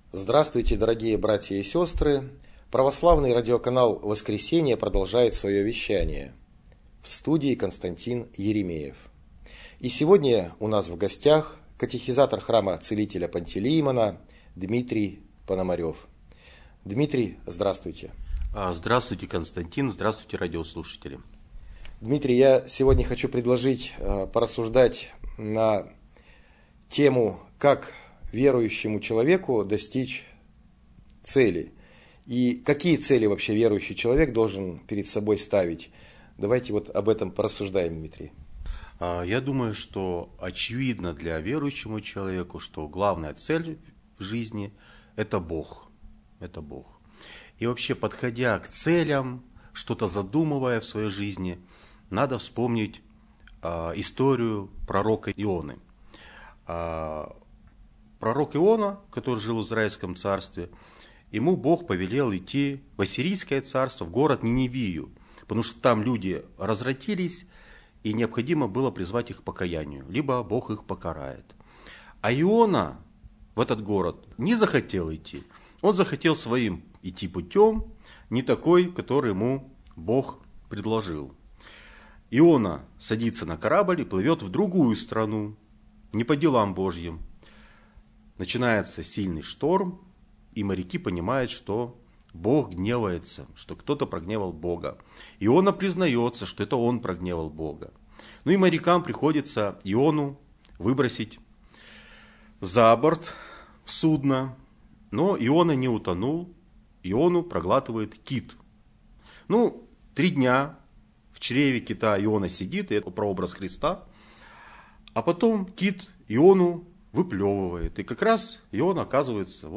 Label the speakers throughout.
Speaker 1: Здравствуйте, дорогие братья и сестры! Православный радиоканал «Воскресенье» продолжает свое вещание. В студии Константин Еремеев. И сегодня у нас в гостях катехизатор храма Целителя Пантелеимона Дмитрий Пономарев. Дмитрий, здравствуйте.
Speaker 2: Здравствуйте, Константин, здравствуйте, радиослушатели.
Speaker 1: Дмитрий, я сегодня хочу предложить порассуждать на тему, как верующему человеку достичь цели. И какие цели вообще верующий человек должен перед собой ставить. Давайте вот об этом порассуждаем, Дмитрий.
Speaker 2: Я думаю, что очевидно для верующего человека, что главная цель в жизни – это Бог. Это Бог. И вообще, подходя к целям, что-то задумывая в своей жизни, надо вспомнить историю пророка Ионы. Пророк Иона, который жил в Израильском царстве, ему Бог повелел идти в Ассирийское царство, в город Ниневию, потому что там люди развратились, и необходимо было призвать их к покаянию, либо Бог их покарает. А Иона в этот город не захотел идти. Он захотел своим идти путем, не такой, который ему Бог предложил. Иона садится на корабль и плывет в другую страну, не по делам Божьим. Начинается сильный шторм, и моряки понимают, что Бог гневается, что кто-то прогневал Бога. Иона признается, что это он прогневал Бога. Ну и морякам приходится Иону выбросить за борт судна, но Иона не утонул, Иону проглатывает кит. 3 дня в чреве кита Иона сидит, и это прообраз Христа, а потом кит Иону выплевывает. И как раз Иона оказывается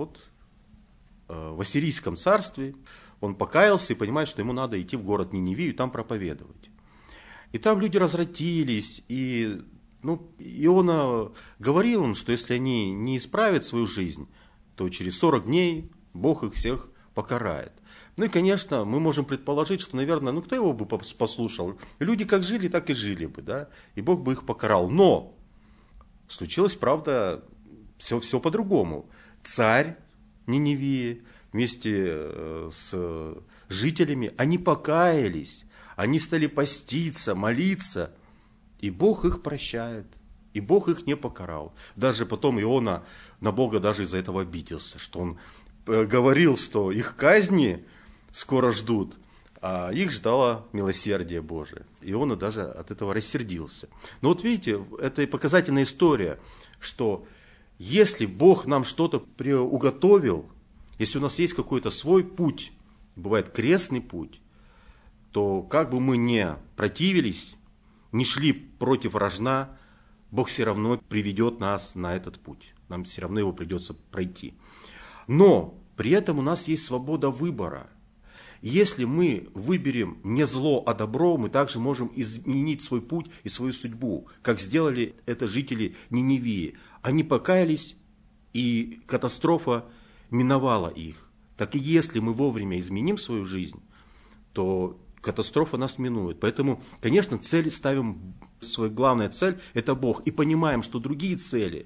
Speaker 2: в Ассирийском царстве. Он покаялся и понимает, что ему надо идти в город Ниневию и там проповедовать. И там люди развратились, и Иона говорил им, что если они не исправят свою жизнь, то через 40 дней Бог их всех покарает. И, конечно, мы можем предположить, что, наверное, кто его бы послушал? Люди как жили, так и жили бы, да? И Бог бы их покарал. Но случилось, правда, все по-другому. Царь Ниневии вместе с жителями, они покаялись, они стали поститься, молиться, и Бог их прощает, и Бог их не покарал. Даже потом Иона на Бога даже из-за этого обиделся, что он говорил, что их казни скоро ждут, а их ждало милосердие Божие. Иона даже от этого рассердился. Но видите, это и показательная история, что если Бог нам что-то приуготовил, если у нас есть какой-то свой путь, бывает крестный путь, то как бы мы ни противились, не шли против рожна, Бог все равно приведет нас на этот путь. Нам все равно его придется пройти. Но при этом у нас есть свобода выбора. Если мы выберем не зло, а добро, мы также можем изменить свой путь и свою судьбу, как сделали это жители Ниневии. Они покаялись, и катастрофа миновала их. Так и если мы вовремя изменим свою жизнь, то катастрофа нас минует. Поэтому, конечно, цель ставим, своя главная цель – это Бог. И понимаем, что другие цели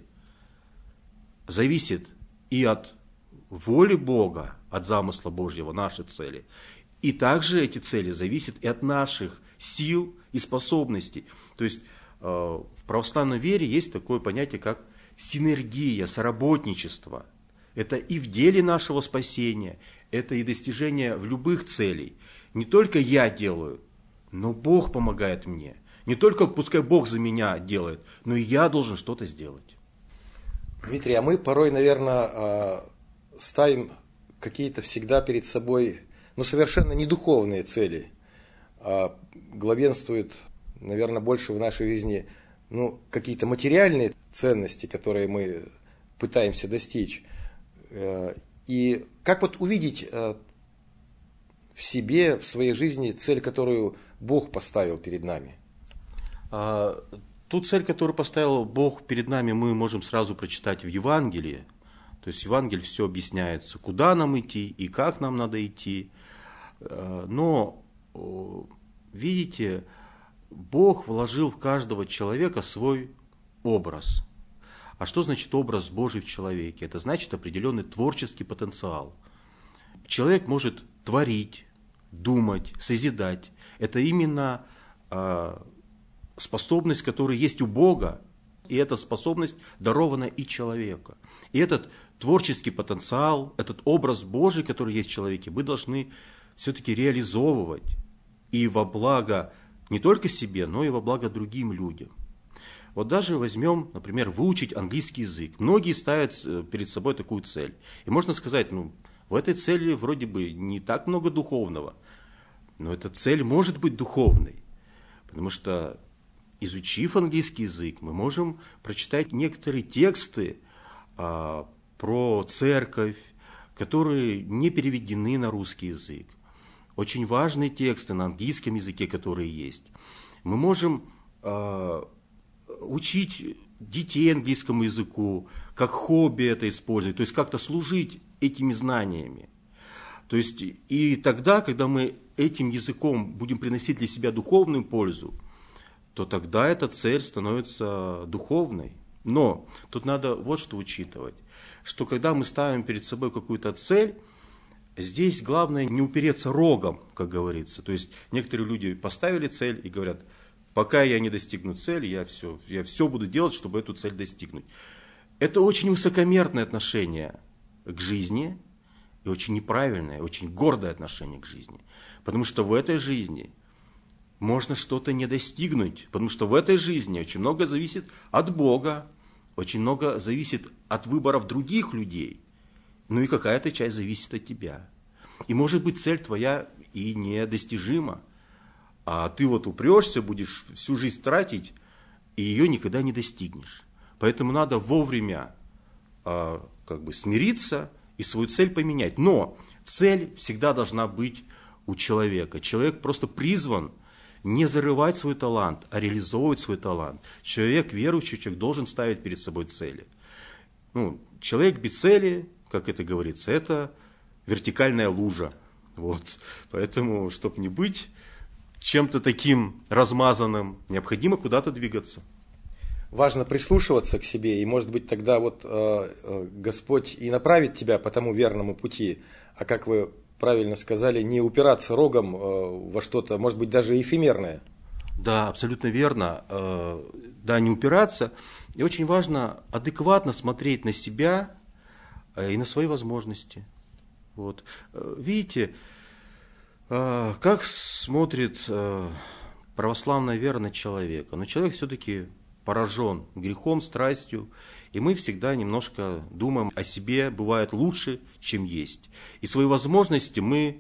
Speaker 2: зависят и от воли Бога, от замысла Божьего, наши цели. И также эти цели зависят и от наших сил и способностей. То есть в православной вере есть такое понятие, как синергия, соработничество. Это и в деле нашего спасения, это и достижение в любых целей. Не только я делаю, но Бог помогает мне. Не только пускай Бог за меня делает, но и я должен что-то сделать.
Speaker 1: Дмитрий, а мы порой, наверное, ставим какие-то всегда перед собой, совершенно не духовные цели, а главенствуют, наверное, больше в нашей жизни, какие-то материальные ценности, которые мы пытаемся достичь. И как увидеть в себе, в своей жизни цель, которую Бог поставил перед нами?
Speaker 2: Ту цель, которую поставил Бог перед нами, мы можем сразу прочитать в Евангелии. То есть в Евангелии все объясняется, куда нам идти и как нам надо идти. Но, видите, Бог вложил в каждого человека свой образ. А что значит образ Божий в человеке? Это значит определенный творческий потенциал. Человек может творить, думать, созидать. Это именно способность, которая есть у Бога, и эта способность дарована и человеку. И этот творческий потенциал, этот образ Божий, который есть в человеке, мы должны все-таки реализовывать и во благо не только себе, но и во благо другим людям. Вот даже возьмем, например, выучить английский язык. Многие ставят перед собой такую цель. И можно сказать, в этой цели вроде бы не так много духовного, но эта цель может быть духовной, потому что, изучив английский язык, мы можем прочитать некоторые тексты про церковь, которые не переведены на русский язык. Очень важные тексты на английском языке, которые есть. Мы можем учить детей английскому языку, как хобби это использовать, то есть как-то служить этими знаниями. То есть и тогда, когда мы этим языком будем приносить для себя духовную пользу, то тогда эта цель становится духовной. Но тут надо вот что учитывать, что когда мы ставим перед собой какую-то цель, здесь главное не упереться рогом, как говорится. То есть некоторые люди поставили цель и говорят, пока я не достигну цели, я все буду делать, чтобы эту цель достигнуть. Это очень высокомерное отношение к жизни и очень неправильное, очень гордое отношение к жизни. Потому что в этой жизни можно что-то не достигнуть, потому что в этой жизни очень много зависит от Бога, очень много зависит от выборов других людей, ну и какая-то часть зависит от тебя. И может быть цель твоя и недостижима, а ты вот упрешься, будешь всю жизнь тратить, и ее никогда не достигнешь. Поэтому надо вовремя смириться и свою цель поменять. Но цель всегда должна быть у человека. Человек просто призван не зарывать свой талант, а реализовывать свой талант. Человек, верующий человек, должен ставить перед собой цели. Человек без цели, как это говорится, это вертикальная лужа. Вот. Поэтому, чтобы не быть чем-то таким размазанным, необходимо куда-то двигаться.
Speaker 1: Важно прислушиваться к себе, и, может быть, тогда Господь и направит тебя по тому верному пути, а как вы правильно сказали, не упираться рогом во что-то, может быть, даже эфемерное.
Speaker 2: Да, абсолютно верно. Да, не упираться. И очень важно адекватно смотреть на себя и на свои возможности. Вот. Видите, как смотрит православная вера на человека? Но человек все-таки поражен грехом, страстью, и мы всегда немножко думаем о себе, бывает лучше, чем есть. И свои возможности мы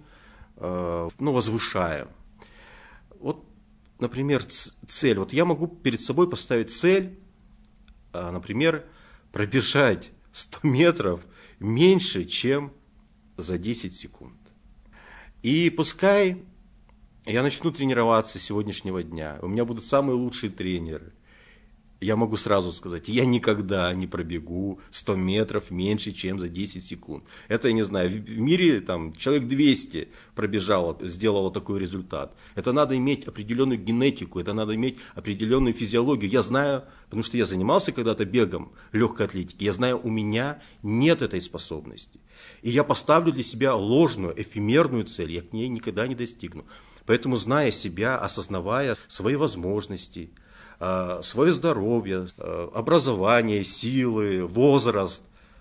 Speaker 2: возвышаем. Вот, например, цель. Вот я могу перед собой поставить цель, например, пробежать 100 метров меньше, чем за 10 секунд. И пускай я начну тренироваться с сегодняшнего дня, у меня будут самые лучшие тренеры. Я могу сразу сказать, я никогда не пробегу 100 метров меньше, чем за 10 секунд. Это, я не знаю, в мире человек 200 пробежало, сделало такой результат. Это надо иметь определенную генетику, это надо иметь определенную физиологию. Я знаю, потому что я занимался когда-то бегом, легкой атлетики, я знаю, у меня нет этой способности. И я поставлю для себя ложную, эфемерную цель, я к ней никогда не достигну. Поэтому, зная себя, осознавая свои возможности, свое здоровье, образование, силы, возраст.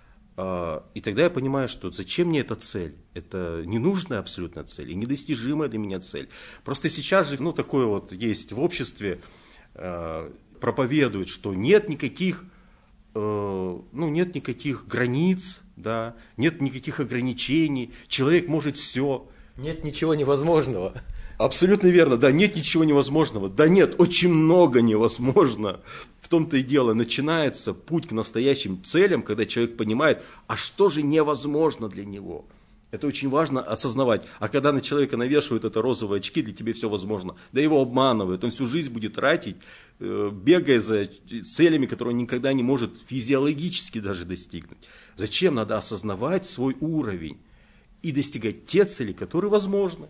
Speaker 2: И тогда я понимаю, что зачем мне эта цель? Это ненужная абсолютно цель и недостижимая для меня цель. Просто сейчас же такое вот есть в обществе, проповедуют, что нет никаких границ, да, нет никаких ограничений, человек может все.
Speaker 1: Нет ничего невозможного.
Speaker 2: Абсолютно верно, да, нет ничего невозможного. Да нет, очень много невозможно. В том-то и дело, начинается путь к настоящим целям, когда человек понимает, а что же невозможно для него. Это очень важно осознавать. А когда на человека навешивают это розовые очки, для тебя все возможно. Да его обманывают, он всю жизнь будет тратить, бегая за целями, которые он никогда не может физиологически даже достигнуть. Зачем? Надо осознавать свой уровень и достигать те цели, которые возможны.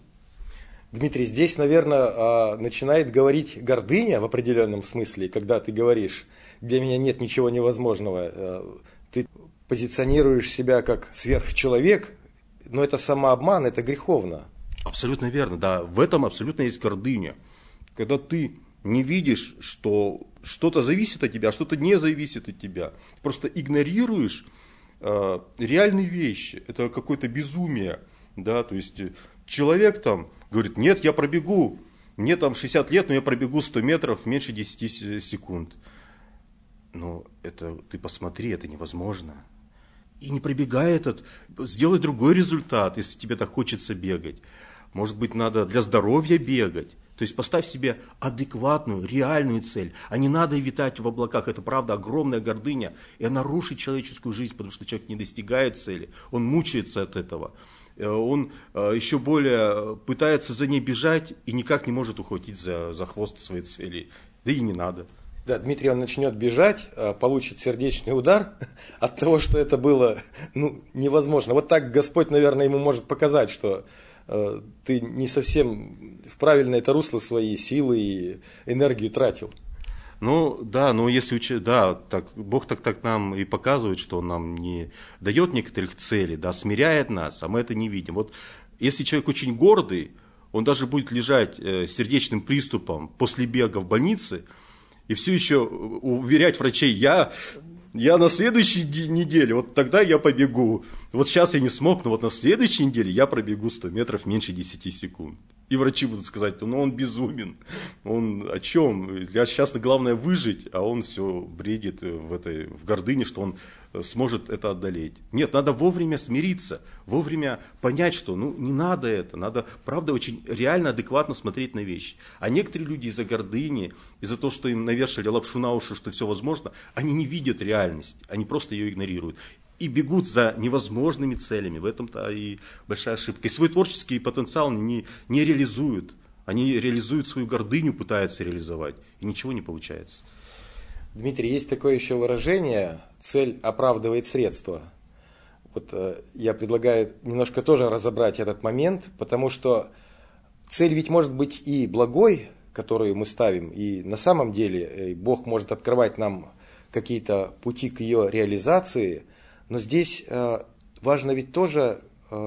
Speaker 1: Дмитрий, здесь, наверное, начинает говорить гордыня в определенном смысле, когда ты говоришь, для меня нет ничего невозможного. Ты позиционируешь себя как сверхчеловек, но это самообман, это греховно.
Speaker 2: Абсолютно верно, да. В этом абсолютно есть гордыня. Когда ты не видишь, что что-то зависит от тебя, а что-то не зависит от тебя. Просто игнорируешь реальные вещи. Это какое-то безумие. Да? То есть человек там говорит, нет, я пробегу. Мне там 60 лет, но я пробегу 100 метров меньше 10 секунд. Но это ты посмотри, это невозможно. И не пробегай этот, сделай другой результат, если тебе так хочется бегать. Может быть, надо для здоровья бегать. То есть поставь себе адекватную, реальную цель. А не надо витать в облаках. Это правда огромная гордыня. И она рушит человеческую жизнь, потому что человек не достигает цели. Он мучается от этого. Он еще более пытается за ней бежать и никак не может ухватить за хвост своей цели. Да и не надо.
Speaker 1: Да, Дмитрий, он начнет бежать, получит сердечный удар от того, что это было невозможно. Вот так Господь, наверное, ему может показать, что ты не совсем в правильное это русло свои силы и энергию тратил.
Speaker 2: Ну, да, но если Бог так нам и показывает, что Он нам не дает некоторых целей, да, смиряет нас, а мы это не видим. Вот если человек очень гордый, он даже будет лежать с сердечным приступом после бега в больнице и все еще уверять врачей, я на следующей неделе, вот тогда я побегу. Вот сейчас я не смог, но вот на следующей неделе я пробегу 100 метров меньше 10 секунд. И врачи будут сказать, ну он безумен, он о чем? Сейчас главное выжить, а он все бредит в гордыне, что он сможет это одолеть. Нет, надо вовремя смириться, вовремя понять, что не надо это, надо, правда, очень реально, адекватно смотреть на вещи. А некоторые люди из-за гордыни, из-за того, что им навешали лапшу на уши, что все возможно, они не видят реальность, они просто ее игнорируют. И бегут за невозможными целями. В этом-то и большая ошибка. И свой творческий потенциал не реализуют. Они реализуют свою гордыню, пытаются реализовать. И ничего не получается.
Speaker 1: Дмитрий, есть такое еще выражение «цель оправдывает средства». Вот я предлагаю немножко тоже разобрать этот момент, потому что цель ведь может быть и благой, которую мы ставим, и на самом деле Бог может открывать нам какие-то пути к ее реализации. Но здесь важно ведь тоже,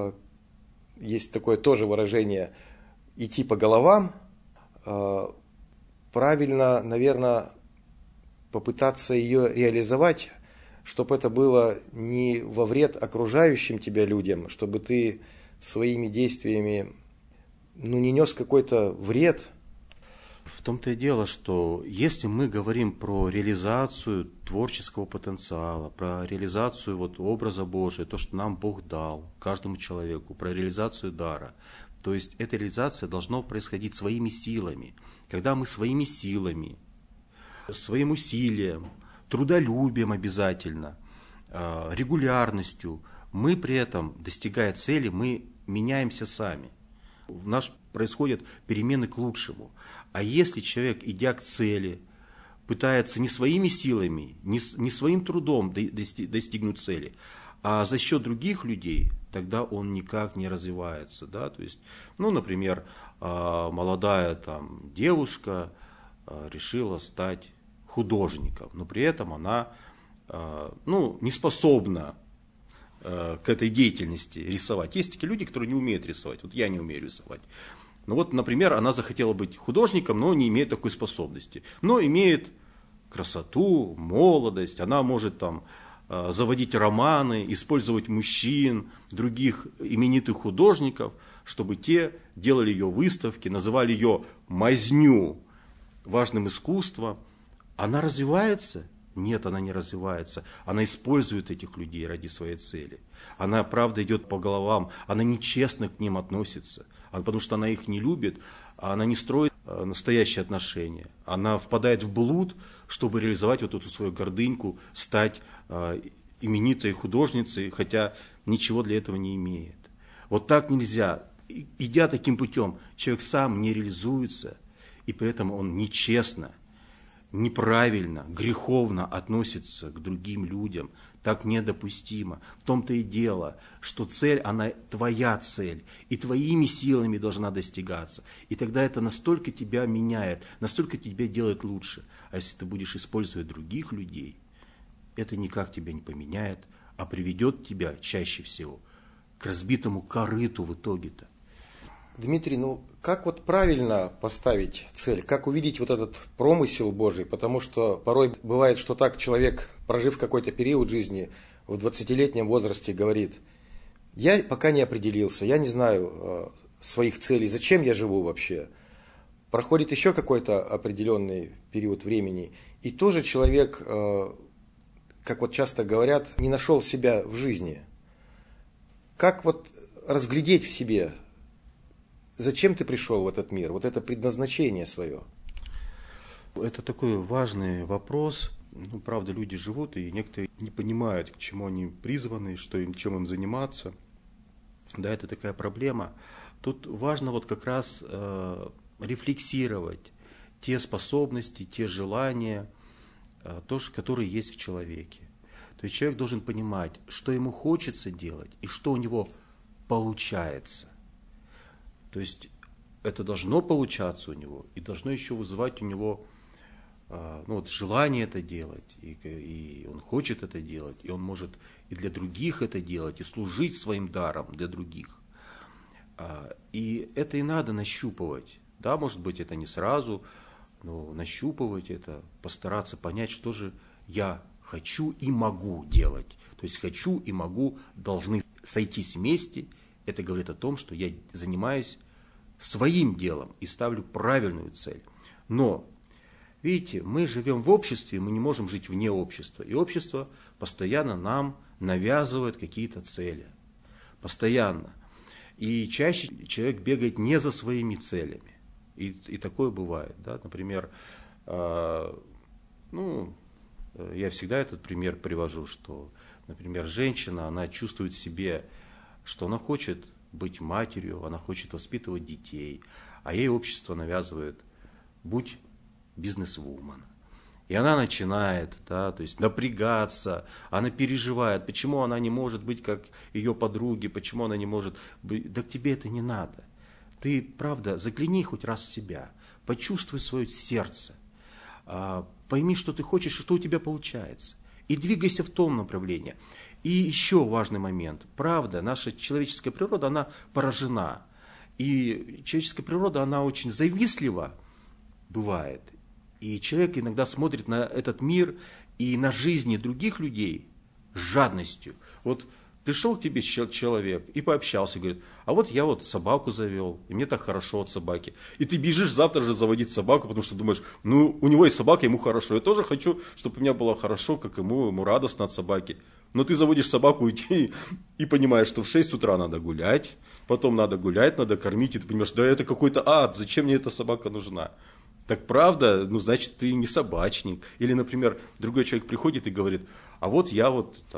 Speaker 1: есть такое тоже выражение, идти по головам, правильно, наверное, попытаться ее реализовать, чтобы это было не во вред окружающим тебя людям, чтобы ты своими действиями не нес какой-то вред.
Speaker 2: В том-то и дело, что если мы говорим про реализацию творческого потенциала, про реализацию образа Божия, то, что нам Бог дал, каждому человеку, про реализацию дара, то есть эта реализация должна происходить своими силами. Когда мы своими силами, своим усилием, трудолюбием обязательно, регулярностью, мы при этом, достигая цели, мы меняемся сами. В нас происходят перемены к лучшему. А если человек, идя к цели, пытается не своими силами, не своим трудом достигнуть цели, а за счет других людей, тогда он никак не развивается. Да? То есть, например, молодая девушка решила стать художником, но при этом она не способна к этой деятельности рисовать. Есть такие люди, которые не умеют рисовать. Вот я не умею рисовать. Например, она захотела быть художником, но не имеет такой способности. Но имеет красоту, молодость, она может заводить романы, использовать мужчин, других именитых художников, чтобы те делали ее выставки, называли ее мазню важным искусством. Она развивается? Нет, она не развивается. Она использует этих людей ради своей цели. Она, правда, идет по головам, она нечестно к ним относится, потому что она их не любит, а она не строит настоящие отношения. Она впадает в блуд, чтобы реализовать эту свою гордыньку, стать именитой художницей, хотя ничего для этого не имеет. Вот так нельзя. Идя таким путем, человек сам не реализуется, и при этом он нечестно, неправильно, греховно относится к другим людям, Так недопустимо. В том-то и дело, что цель, она твоя цель, и твоими силами должна достигаться. И тогда это настолько тебя меняет, настолько тебя делает лучше. А если ты будешь использовать других людей, это никак тебя не поменяет, а приведет тебя чаще всего к разбитому корыту в итоге-то.
Speaker 1: Дмитрий, ну как вот правильно поставить цель, как увидеть вот этот промысел Божий, потому что порой бывает, что так человек, прожив какой-то период жизни, в 20-летнем возрасте говорит: я пока не определился, я не знаю своих целей, зачем я живу вообще. Проходит еще какой-то определенный период времени, и тоже человек, как вот часто говорят, не нашел себя в жизни. Как вот разглядеть в себе, зачем ты пришел в этот мир, вот это предназначение свое?
Speaker 2: Это такой важный вопрос. Ну, правда, люди живут, и некоторые не понимают, к чему они призваны, чем им заниматься. Да, это такая проблема. Тут важно вот как раз рефлексировать те способности, те желания, которые есть в человеке. То есть человек должен понимать, что ему хочется делать и что у него получается. То есть это должно получаться у него и должно еще вызывать у него желание это делать. И он хочет это делать, и он может и для других это делать, и служить своим даром для других. И это и надо нащупывать. Да, может быть, это не сразу, но нащупывать это, постараться понять, что же я хочу и могу делать. То есть хочу и могу должны сойтись вместе. Это говорит о том, что я занимаюсь своим делом и ставлю правильную цель. Но, видите, мы живем в обществе, мы не можем жить вне общества. И общество постоянно нам навязывает какие-то цели. Постоянно. И чаще человек бегает не за своими целями. И такое бывает. Да? Например, я всегда этот пример привожу, что, например, женщина, она чувствует в себе, что она хочет быть матерью, она хочет воспитывать детей, а ей общество навязывает: будь бизнес-вумен. И она начинает, то есть напрягаться, она переживает, почему она не может быть как ее подруги, почему она не может быть. Да тебе это не надо. Ты, правда, загляни хоть раз в себя, почувствуй свое сердце, пойми, что ты хочешь и что у тебя получается. И двигайся в том направлении. И еще важный момент. Правда, наша человеческая природа, она поражена. И человеческая природа, она очень завистлива бывает. И человек иногда смотрит на этот мир и на жизни других людей с жадностью. Вот пришел к тебе человек и пообщался, говорит: а вот я собаку завел, и мне так хорошо от собаки. И ты бежишь завтра же заводить собаку, потому что думаешь: у него есть собака, ему хорошо. Я тоже хочу, чтобы у меня было хорошо, как ему радостно от собаки. Но ты заводишь собаку и понимаешь, что в 6 утра надо гулять, потом надо гулять, надо кормить, и ты понимаешь: да это какой-то ад, зачем мне эта собака нужна? Так правда, значит, ты не собачник. Или, например, другой человек приходит и говорит: а вот я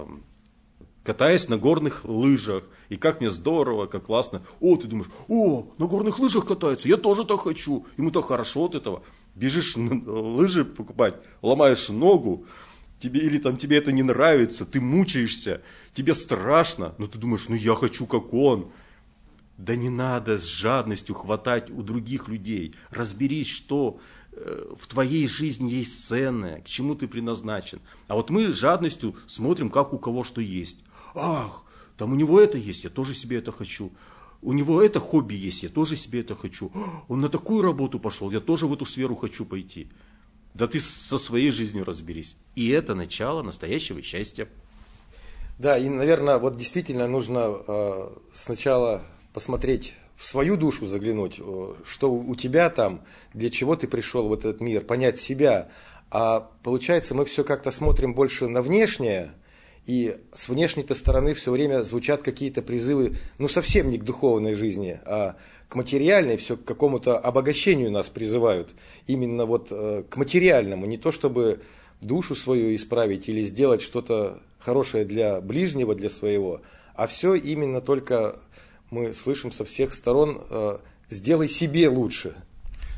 Speaker 2: катаюсь на горных лыжах, и как мне здорово, как классно. Ты думаешь: на горных лыжах катаются, я тоже так хочу, ему так хорошо от этого. Бежишь лыжи покупать, ломаешь ногу, тебе это не нравится, ты мучаешься, тебе страшно, но ты думаешь: я хочу как он. Да не надо с жадностью хватать у других людей. Разберись, что в твоей жизни есть ценное, к чему ты предназначен. А вот мы с жадностью смотрим, как у кого что есть. Там у него это есть, я тоже себе это хочу. У него это хобби есть, я тоже себе это хочу. Он на такую работу пошел, я тоже в эту сферу хочу пойти. Да ты со своей жизнью разберись. И это начало настоящего счастья.
Speaker 1: Да, и, наверное, действительно нужно сначала посмотреть в свою душу, заглянуть, что у тебя там, для чего ты пришел в этот мир, понять себя. А получается, мы все как-то смотрим больше на внешнее, и с внешней-то стороны все время звучат какие-то призывы, совсем не к духовной жизни, а к материальной, все к какому-то обогащению нас призывают. Именно к материальному, не то чтобы душу свою исправить или сделать что-то хорошее для ближнего, для своего, а все именно только мы слышим со всех сторон: сделай себе лучше.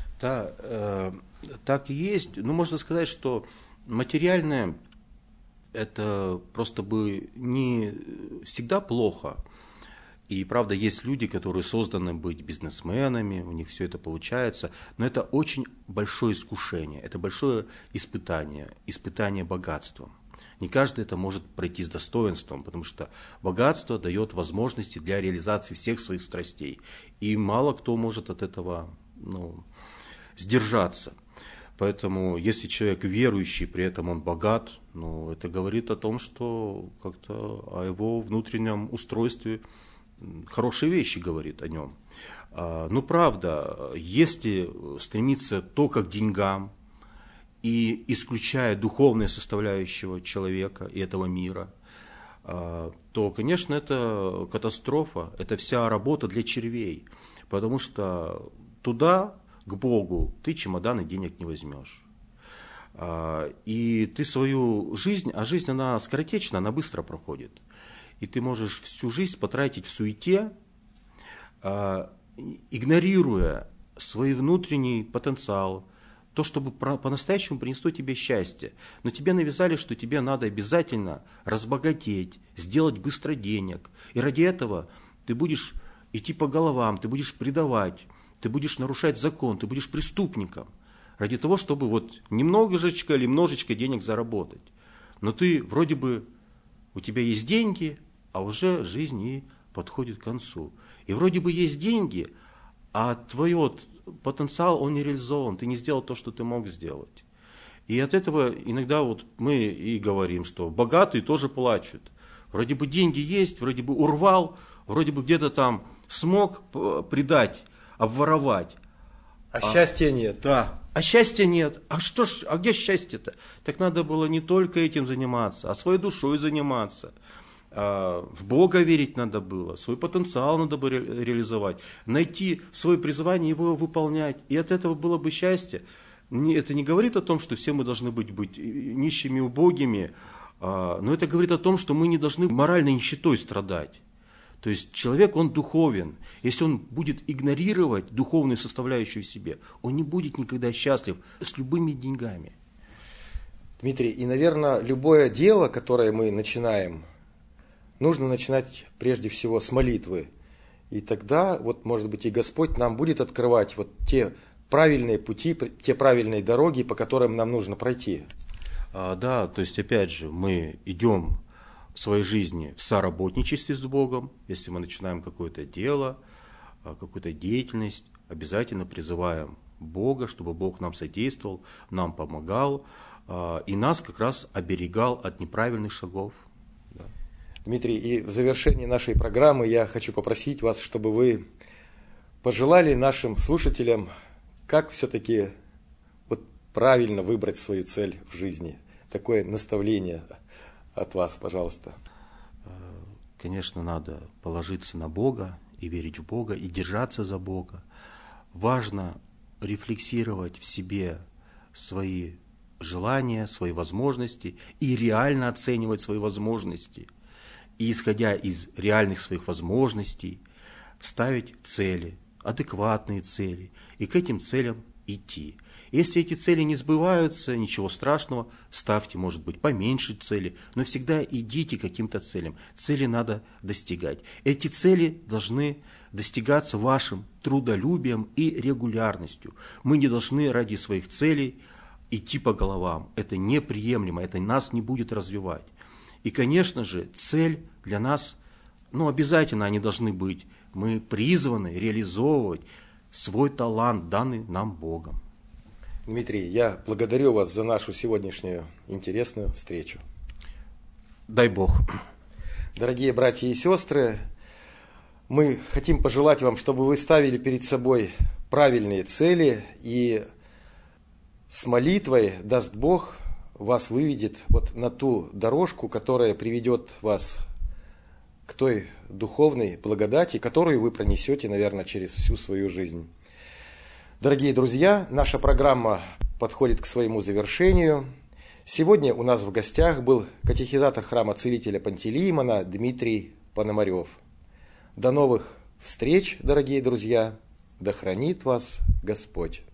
Speaker 2: Да, так и есть. Можно сказать, что материальное это просто бы не всегда плохо. И правда, есть люди, которые созданы быть бизнесменами, у них все это получается, но это очень большое искушение, это большое испытание богатством. Не каждый это может пройти с достоинством, потому что богатство дает возможности для реализации всех своих страстей. И мало кто может от этого сдержаться. Поэтому, если человек верующий, при этом он богат, это говорит о том, что как-то о его внутреннем устройстве хорошие вещи говорит о нем. Правда, если стремиться только к деньгам и исключая духовную составляющего человека и этого мира, то, конечно, это катастрофа, это вся работа для червей, потому что туда, к Богу, ты чемоданы денег не возьмешь. И ты свою жизнь, а жизнь она скоротечна, она быстро проходит. И ты можешь всю жизнь потратить в суете, игнорируя свой внутренний потенциал, то, чтобы по-настоящему принесло тебе счастье. Но тебе навязали, что тебе надо обязательно разбогатеть, сделать быстро денег. И ради этого ты будешь идти по головам, ты будешь предавать, ты будешь нарушать закон, ты будешь преступником. Ради того, чтобы немножечко или множечко денег заработать. Но ты вроде бы, у тебя есть деньги, а уже жизнь и подходит к концу. И вроде бы есть деньги, а твой потенциал, он не реализован, ты не сделал то, что ты мог сделать. И от этого иногда мы и говорим, что богатые тоже плачут. Вроде бы деньги есть, вроде бы урвал, вроде бы где-то там смог предать, обворовать.
Speaker 1: А счастья нет.
Speaker 2: Да, а счастья нет. А где счастье-то? Так надо было не только этим заниматься, а своей душой заниматься. В Бога верить надо было, свой потенциал надо было реализовать, найти свое призвание, его выполнять. И от этого было бы счастье. Это не говорит о том, что все мы должны быть нищими, убогими, но это говорит о том, что мы не должны моральной нищетой страдать. То есть человек, он духовен. Если он будет игнорировать духовную составляющую в себе, он не будет никогда счастлив с любыми деньгами.
Speaker 1: Дмитрий, и, наверное, любое дело, которое мы начинаем, нужно начинать прежде всего с молитвы. И тогда, может быть, и Господь нам будет открывать те правильные пути, те правильные дороги, по которым нам нужно пройти.
Speaker 2: Да, то есть, опять же, мы идем в своей жизни в соработничестве с Богом. Если мы начинаем какое-то дело, какую-то деятельность, обязательно призываем Бога, чтобы Бог нам содействовал, нам помогал и нас как раз оберегал от неправильных шагов. Да.
Speaker 1: Дмитрий, и в завершении нашей программы я хочу попросить вас, чтобы вы пожелали нашим слушателям, как все-таки правильно выбрать свою цель в жизни. Такое наставление от вас, пожалуйста.
Speaker 2: Конечно, надо положиться на Бога и верить в Бога, и держаться за Бога. Важно рефлексировать в себе свои желания, свои возможности и реально оценивать свои возможности. И исходя из реальных своих возможностей, ставить цели, адекватные цели, и к этим целям идти. Если эти цели не сбываются, ничего страшного, ставьте, может быть, поменьше цели, но всегда идите к каким-то целям. Цели надо достигать. Эти цели должны достигаться вашим трудолюбием и регулярностью. Мы не должны ради своих целей идти по головам. Это неприемлемо, это нас не будет развивать. И, конечно же, цель для нас, обязательно они должны быть. Мы призваны реализовывать свой талант, данный нам Богом.
Speaker 1: Дмитрий, я благодарю вас за нашу сегодняшнюю интересную встречу.
Speaker 2: Дай Бог.
Speaker 1: Дорогие братья и сестры, мы хотим пожелать вам, чтобы вы ставили перед собой правильные цели, и с молитвой, даст Бог, вас выведет на ту дорожку, которая приведет вас к той духовной благодати, которую вы пронесете, наверное, через всю свою жизнь. Дорогие друзья, наша программа подходит к своему завершению. Сегодня у нас в гостях был катехизатор храма Целителя Пантелеимона Дмитрий Пономарев. До новых встреч, дорогие друзья! Да хранит вас Господь!